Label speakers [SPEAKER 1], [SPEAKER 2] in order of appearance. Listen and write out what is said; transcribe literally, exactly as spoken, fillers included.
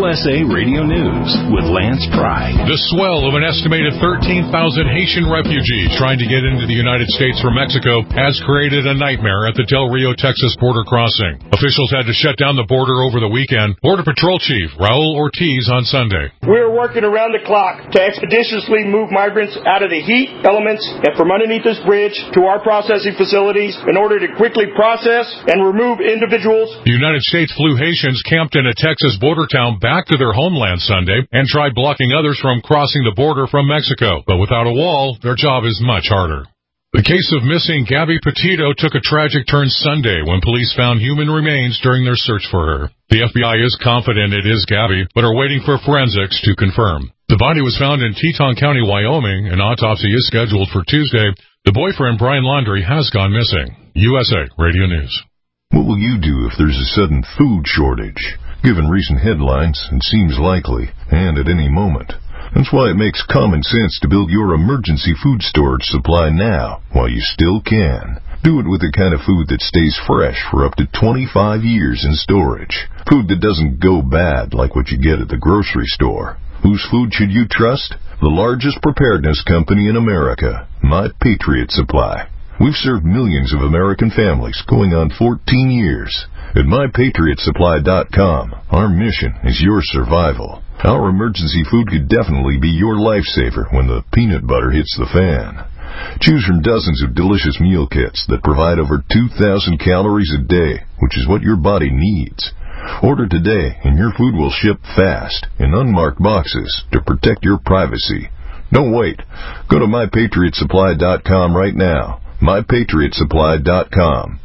[SPEAKER 1] U S A Radio News with Lance Pry.
[SPEAKER 2] The swell of an estimated thirteen thousand Haitian refugees trying to get into the United States from Mexico has created a nightmare at the Del Rio, Texas border crossing. Officials had to shut down the border over the weekend. Border Patrol Chief Raul Ortiz on Sunday.
[SPEAKER 3] We're working around the clock to expeditiously move migrants out of the heat elements and from underneath this bridge to our processing facilities in order to quickly process and remove individuals.
[SPEAKER 2] The United States flew Haitians camped in a Texas border town back to their homeland Sunday and tried blocking others from crossing the border from Mexico. But without a wall, their job is much harder. The case of missing Gabby Petito took a tragic turn Sunday when police found human remains during their search for her. The F B I is confident it is Gabby, but are waiting for forensics to confirm. The body was found in Teton County, Wyoming. An autopsy is scheduled for Tuesday. The boyfriend, Brian Laundrie, has gone missing. U S A Radio News.
[SPEAKER 4] What will you do if there's a sudden food shortage? Given recent headlines, it seems likely, and at any moment. That's why it makes common sense to build your emergency food storage supply now, while you still can. Do it with the kind of food that stays fresh for up to twenty-five years in storage. Food that doesn't go bad like what you get at the grocery store. Whose food should you trust? The largest preparedness company in America, My Patriot Supply. We've served millions of American families going on fourteen years. At my patriot supply dot com, our mission is your survival. Our emergency food could definitely be your lifesaver when the peanut butter hits the fan. Choose from dozens of delicious meal kits that provide over two thousand calories a day, which is what your body needs. Order today and your food will ship fast in unmarked boxes to protect your privacy. Don't wait. Go to my patriot supply dot com right now. my patriot supply dot com.